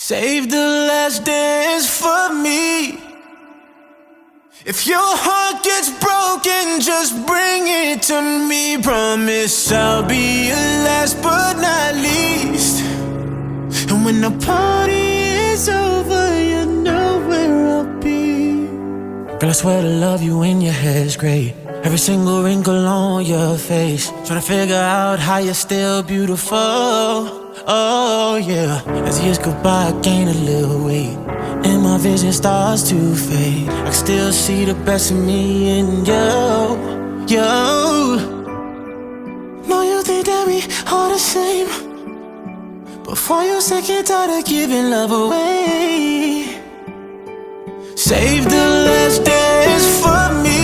Save the last dance for me. If your heart gets broken, just bring it to me. Promise I'll be your last but not least. And when the party is over, you know where I'll be. Girl, I swear to love you when your hair's gray. Every single wrinkle on your face. Trying to figure out how you're still beautiful. Oh yeah. As years go by, I gain a little weight, and my vision starts to fade. I can still see the best in me in you. Know you think that we all the same. Before you second tired of giving love away. Save the last dance for me.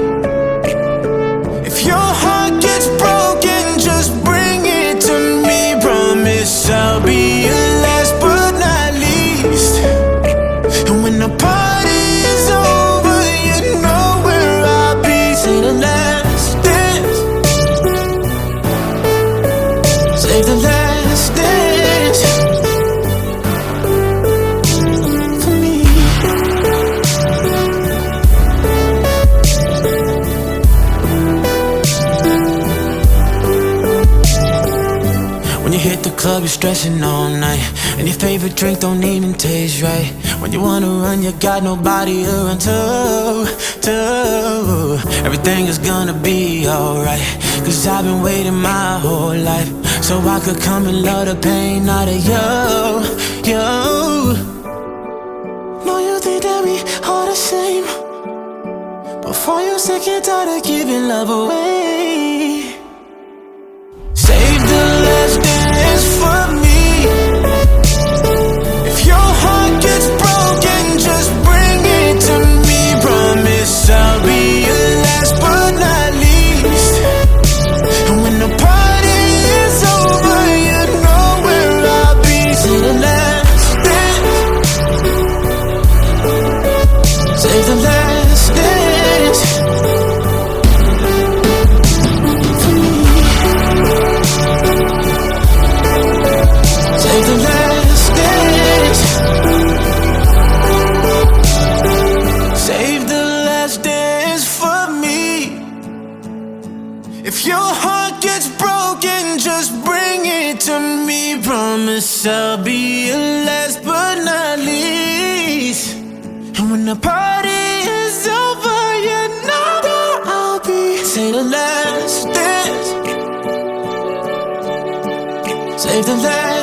If your heart gets broken, just bring it to me. Promise I'll be your last but not least. And when the party is over, you know where I'll be. Say the last dance. Save the last dance for me. When you hit the club, you're stressing all night, and your favorite drink don't even taste right. When you wanna run, you got nobody to run to. Everything is gonna be alright, 'cause I've been waiting my whole life, so I could come and love the pain out of you. Know you think that we all the same. Before you second tired of giving love away. Save the last dance for me. If your heart gets broken, just bring it to me. Promise I'll be your last but not least. And when the party is over, you know where I'll be. Say the last dance. Save the last dance for me. Save the last dance. Save the last dance for me. If your heart gets broken, just bring it to me. Promise I'll be your last but not least. And when the party is over, you know that I'll be. Say the last dance. Save the last